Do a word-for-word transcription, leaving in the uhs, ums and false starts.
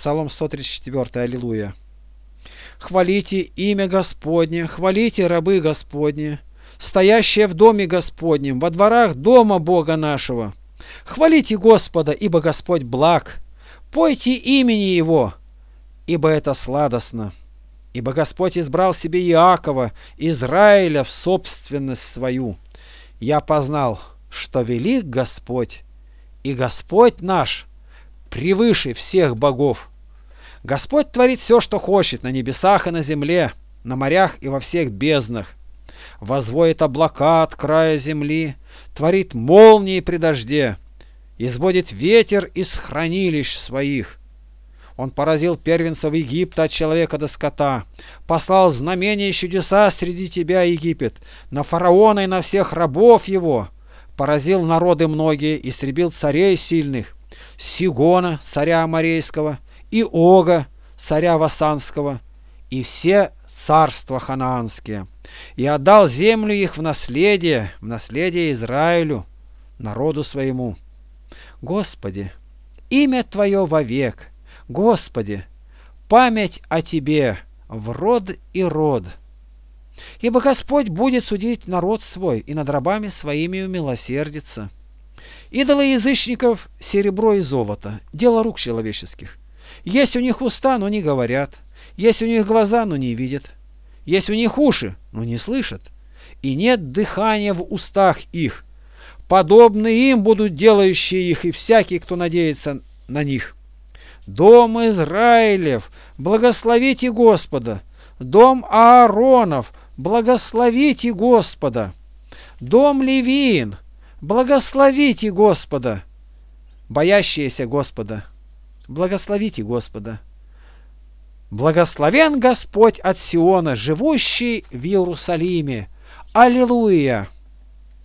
Псалом сто тридцать четыре. Аллилуйя. Хвалите имя Господне, хвалите рабы Господни, стоящие в доме Господнем, во дворах дома Бога нашего. Хвалите Господа, ибо Господь благ. Пойте имени Его, ибо это сладостно. Ибо Господь избрал себе Иакова, Израиля в собственность свою. Я познал, что велик Господь, и Господь наш превыше всех богов. Господь творит все, что хочет, на небесах и на земле, на морях и во всех безднах. Возводит облака от края земли, творит молнии при дожде, изводит ветер из хранилищ своих. Он поразил первенцев Египта от человека до скота, послал знамения и чудеса среди тебя, Египет, на фараона и на всех рабов его, поразил народы многие, истребил царей сильных, Сигона, царя Аморейского, и Ога, царя Васанского, и все царства ханаанские, и отдал землю их в наследие, в наследие Израилю, народу своему. Господи, имя Твое вовек, Господи, память о Тебе в род и род. Ибо Господь будет судить народ свой, и над рабами своими умилосердится. Идолы язычников – серебро и золото, дело рук человеческих. Есть у них уста, но не говорят. Есть у них глаза, но не видят. Есть у них уши, но не слышат. И нет дыхания в устах их. Подобны им будут делающие их и всякий, кто надеется на них. Дом Израилев, благословите Господа. Дом Ааронов, благословите Господа. Дом Левиин, благословите Господа. Боящиеся Господа, благословите Господа. Благословен Господь от Сиона, живущий в Иерусалиме. Аллилуйя!